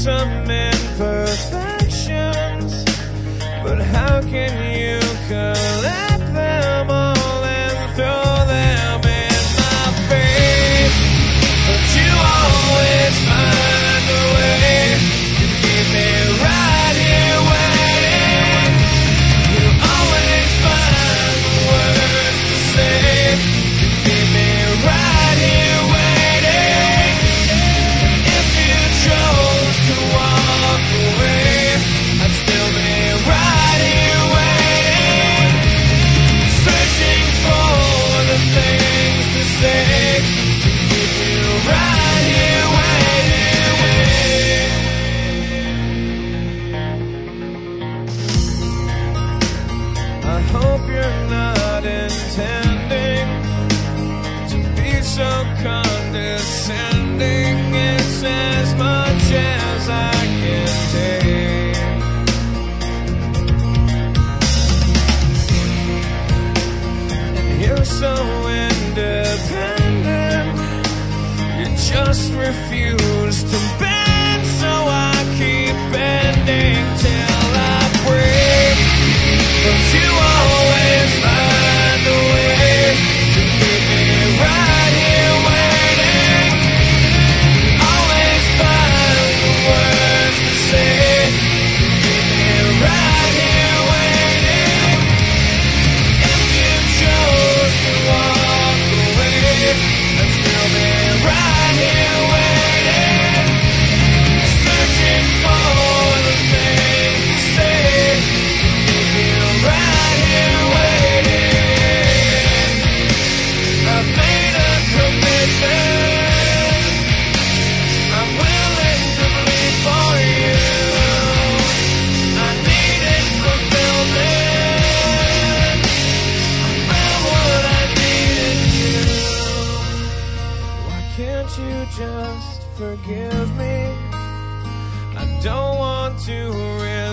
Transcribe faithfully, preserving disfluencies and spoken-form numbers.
some imperfections, but how can you collect them all and throw them in my face? But you always find a way to keep me right here waiting. You always find the words to say to keep me right here waiting. If you chose to walk away, I'd still be right here waiting, searching for the things to say to keep you right here waiting. I hope you're not intending to be so condescending. It's as much as I can take. And you're so independent, you just refuse to bend, so I keep bending till I break. But you always find a way to keep me right here waiting. Always find the words to say to keep me right here waiting. If you chose to walk away, I'd still be right here waiting, searching for the things to say to keep you right here waiting. I've made a commitment, I'm willing to bleed for you. I needed fulfillment, I found what I needed you. Why can't you just forgive me? I don't want to really